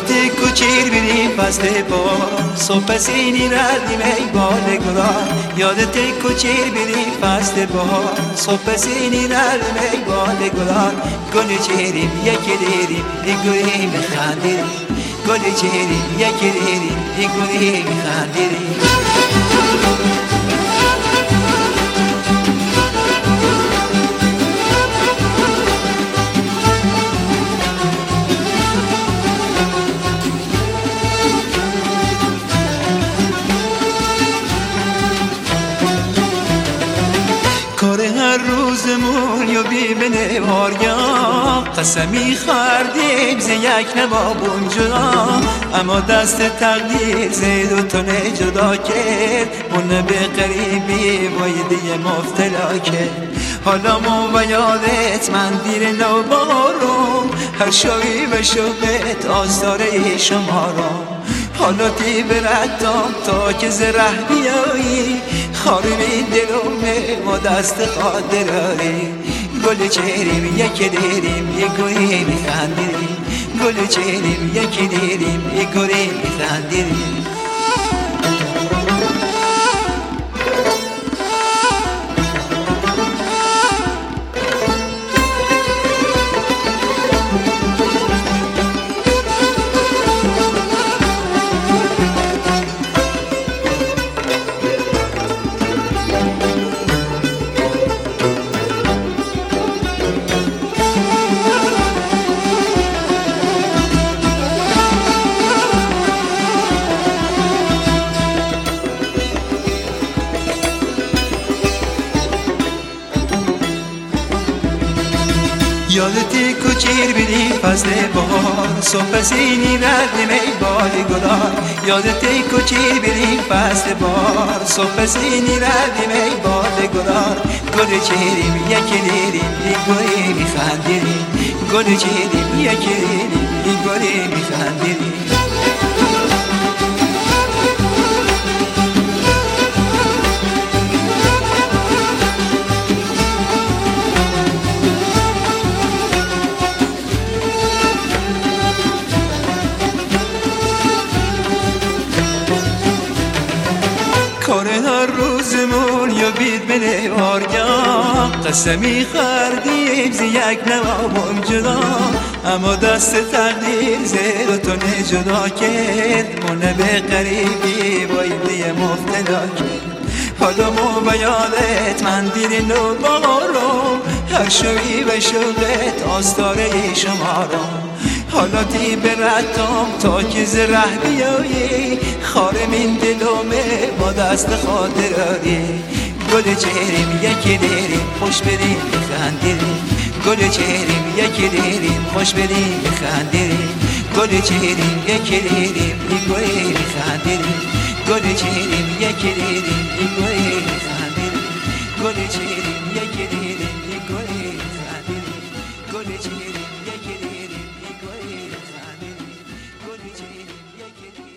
یادت کوچیر بیریم فصل بار صبح سینی ردیم ای بال گلان یادت کوچیر بیریم فصل بار صبح سینی ردیم ای بال گلان گل چهریم یکی دیریم دیگویی میخندیریم گل چهریم یکی دیریم دیگویی میخندیریم کار هر روزمون یا بی بنواریا قسمی خردیم ز یک نبابون جدا اما دست تقدیر ز دوتانه جدا کرد اونه به قریبی وایدی مفتلا کرد حالا ما و یادت من دیر نوبارم هر شایی و شبت آزاره شمارم حالا تی بردم تا که زره بیایی خارمی دلومه ما دست خاطراری گل چهریم یکی دیریم یک گویی میخندیریم گل چهریم یکی دیریم یک گویی میخندیریم یادت کوچیر بیریم فصل بهار صبح سینی ردیم ای بال گلان یادت کوچیر بیریم فصل بهار صبح سینی ردیم ای بال گلان گل چهریم یکی دیریم یک گلی میخندیریم گل چهریم یکی دیریم یک گلی میخندیریم کار هر روزمون یا بید بنواریا قسمی خردیم ز یک نوابون جدا اما دست تقدیر ز دوتانه جدا کرد مونه به قریبی وایدی مفتلا کرد حالا ما و یادت من دیر نوبارم هر شوی و شوقت آستاره شمارم حالا تی بردم تا که زره بیایی خارم این دلومه با دست خاطراری گل چهریم یکی دیریم خوش بریم بخندیریم گل چهریم یکی دیریم خوش بریم بخندیریم گل چهریم یکی دیریم دیگویی بخندیریم گل چهریم یکی دیریم دیگویی بخندیریم گل چهریم یکی دیریم دیگویی بخندیریم گل چهریم یکی دیریم دیگویی بخندیریم گل چهریم یکی دیریم